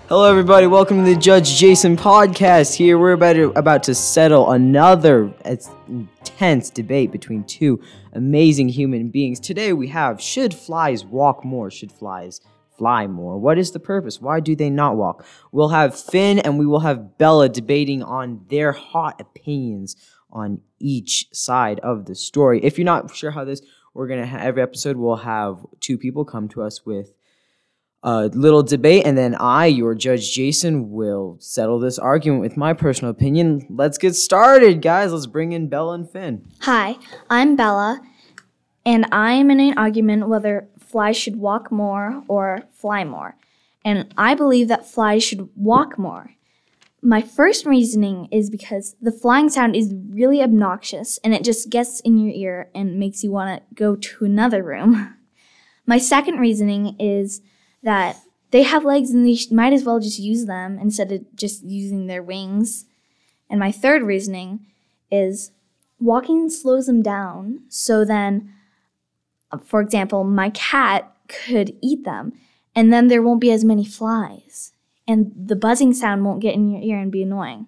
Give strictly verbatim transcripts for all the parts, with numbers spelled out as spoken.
Hello, everybody. Welcome to the Judge Jason podcast. Here, we're about to, about to settle another intense debate between two amazing human beings. Today, we have, should flies walk more? Should flies fly more? What is the purpose? Why do they not walk? We'll have Finn and we will have Bella debating on their hot opinions on each side of the story. If you're not sure how this, we're going to have, every episode, we'll have two people come to us with a little debate, and then I, your Judge Jason, will settle this argument with my personal opinion. Let's get started, guys. Let's bring in Bella and Finn. Hi, I'm Bella, and I'm in an argument whether flies should walk more or fly more. And I believe that flies should walk more. My first reasoning is because the flying sound is really obnoxious, and it just gets in your ear and makes you want to go to another room. My second reasoning is that they have legs and they might as well just use them instead of just using their wings. And my third reasoning is walking slows them down, so then, for example, my cat could eat them, and then there won't be as many flies, and the buzzing sound won't get in your ear and be annoying.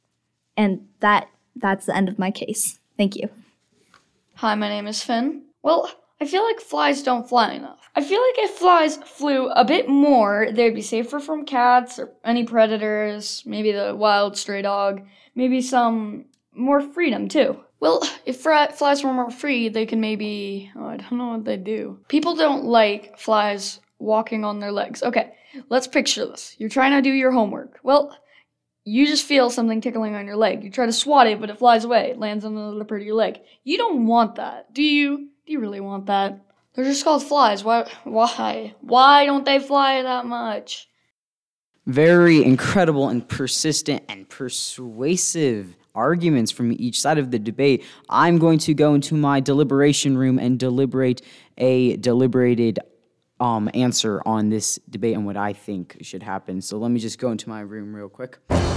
And that that's the end of my case. Thank you. Hi, my name is Finn. Well, I feel like flies don't fly enough. I feel like if flies flew a bit more, they'd be safer from cats or any predators, maybe the wild stray dog, maybe some more freedom too. Well, if flies were more free, they could maybe, oh, I don't know what they'd do. People don't like flies walking on their legs. Okay, let's picture this. You're trying to do your homework. Well, you just feel something tickling on your leg. You try to swat it, but it flies away. It lands on the lip of your leg. You don't want that, do you? Do you really want that? They're just called flies. Why? Why? Why don't they fly that much? Very incredible and persistent and persuasive arguments from each side of the debate. I'm going to go into my deliberation room and deliberate a deliberated um, answer on this debate and what I think should happen. So let me just go into my room real quick.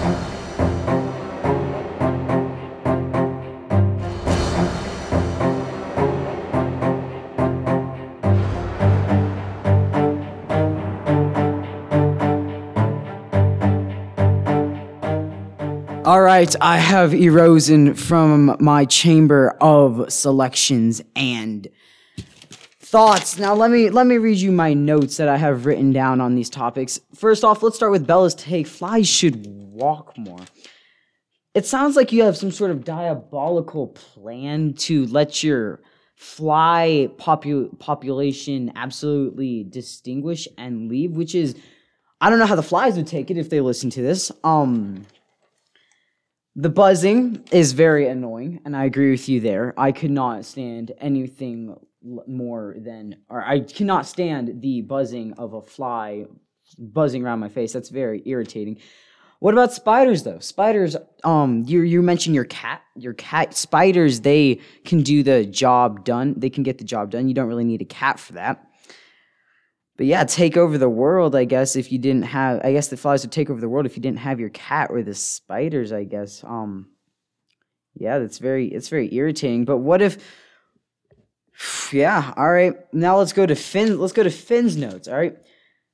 All right, I have arisen from my chamber of selections and thoughts. Now, let me let me read you my notes that I have written down on these topics. First off, let's start with Bella's take. Flies should walk more. It sounds like you have some sort of diabolical plan to let your fly popu- population absolutely distinguish and leave, which is, I don't know how the flies would take it if they listen to this. Um... The buzzing is very annoying, and I agree with you there. I could not stand anything more than, or I cannot stand the buzzing of a fly buzzing around my face. That's very irritating. What about spiders, though? Spiders, um, you you mentioned your cat. Your cat, spiders, they can do the job done. They can get the job done. You don't really need a cat for that. But yeah, take over the world, I guess, if you didn't have, I guess the flies would take over the world if you didn't have your cat or the spiders, I guess. Um, yeah, that's very, it's very irritating. But what if, yeah, all right. Now let's go to Finn, let's go to Finn's notes, all right?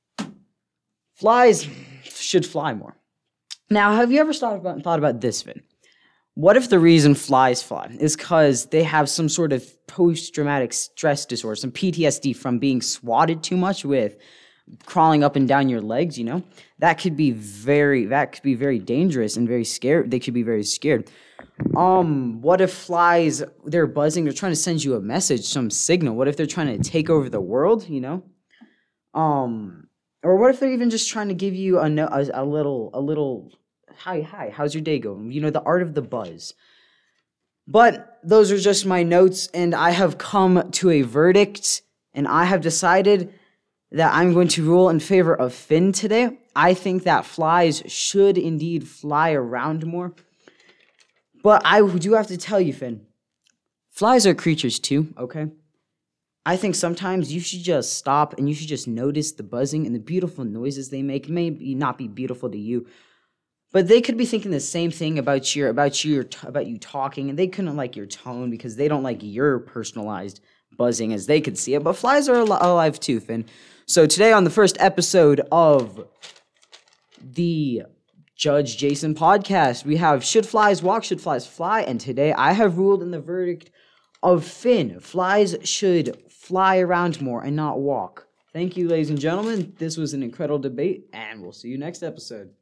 Flies should fly more. Now, have you ever thought about, thought about this, Finn? What if the reason flies fly is because they have some sort of post-traumatic stress disorder, some P T S D from being swatted too much with crawling up and down your legs, you know? That could be very, that could be very dangerous and very scared. They could be very scared. Um, what if flies, they're buzzing, they're trying to send you a message, some signal. What if they're trying to take over the world, you know? Um, or what if they're even just trying to give you a, a, a little, a little... Hi, hi, how's your day going? You know, the art of the buzz. But those are just my notes, and I have come to a verdict, and I have decided that I'm going to rule in favor of Finn today. I think that flies should indeed fly around more. But I do have to tell you, Finn, flies are creatures too, okay? I think sometimes you should just stop, and you should just notice the buzzing and the beautiful noises they make. It may not be beautiful to you, but they could be thinking the same thing about your about your about you talking, and they couldn't like your tone because they don't like your personalized buzzing as they could see it. But flies are al- alive too, Finn. So today on the first episode of the Judge Jason podcast. We have Should Flies Walk, Should Flies Fly? And today I have ruled in the verdict of Finn. Flies should fly around more and not walk. Thank you, ladies and gentlemen. This was an incredible debate, and we'll see you next episode.